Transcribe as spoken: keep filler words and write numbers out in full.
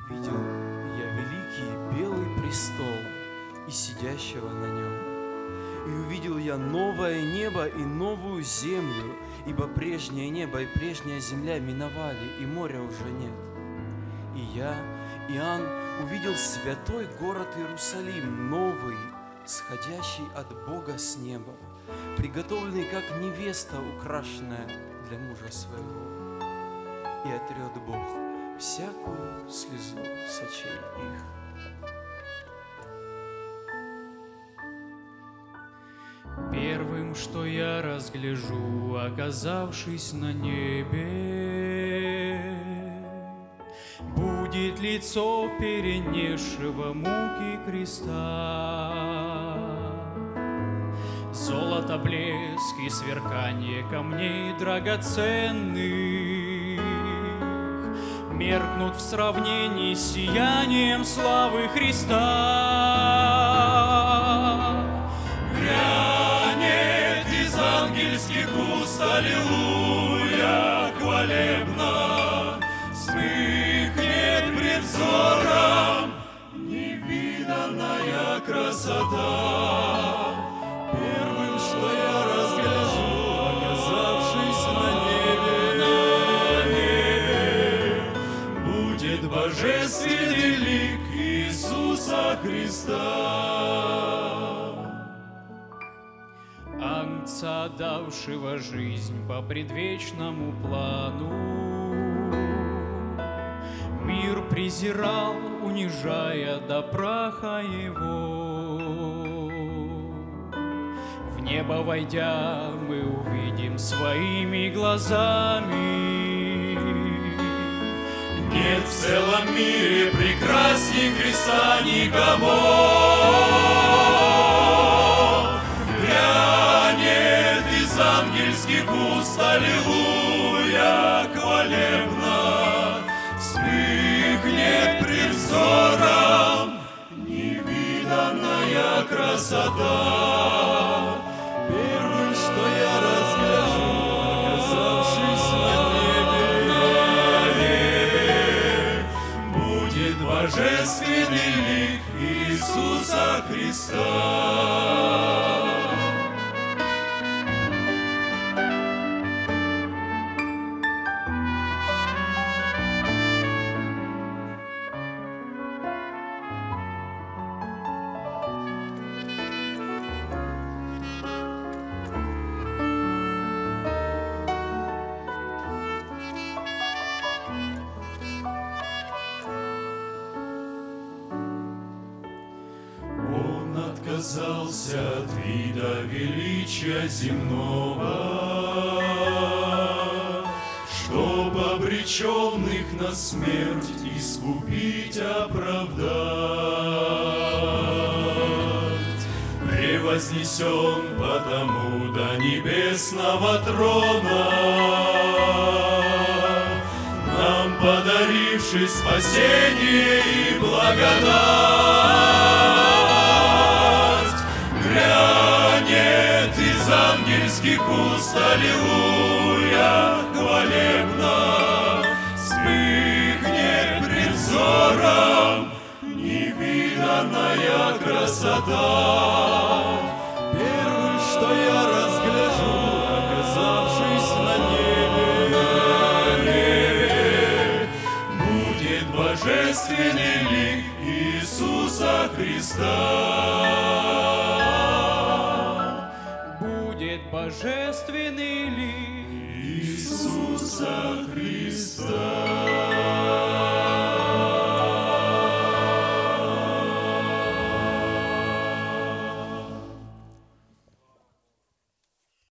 Видел я великий белый престол и сидящего на нем. И увидел я новое небо и новую землю, ибо прежнее небо и прежняя земля миновали, и моря уже нет. И я, Иоанн, увидел святой город Иерусалим, новый, сходящий от Бога с неба, приготовленный, как невеста, украшенная для мужа своего. И отрет Бог всякую слезу с очей их. Первым, что я разгляжу, оказавшись на небе, будет лицо перенесшего муки креста. Золото, блеск и сверкание камней драгоценных меркнут в сравнении с сиянием славы Христа. Грянет из ангельских уст аллилуйя хвалебно, вспыхнет пред взором невиданная красота. Первым, что я разгляжу, оказавшись на небе, на небе, будет божественный лик Иисуса Христа. Агнца, давшего жизнь по предвечному плану, мир презирал, унижая до праха его. В небо войдя, мы увидим своими глазами. Нет в целом мире прекрасней Христа никого. Грянет из ангельских уст аллилуйя хвалебно, вспыхнет пред взором невиданная красота. Первым, что я разгляжу, оказавшись на небе, на небе, будет божественный лик Иисуса Христа. Отказался от вида величия земного, чтоб обреченных на смерть искупить, оправдать. Превознесен потому до небесного трона, нам подаривший спасение и благодать. Грянет из ангельских уст аллилуйя хвалебно, вспыхнет пред взором невиданная красота. Первым, что я разгляжу, оказавшись на небе, на небе, будет божественный лик Иисуса Христа. Божественный лик Иисуса Христа.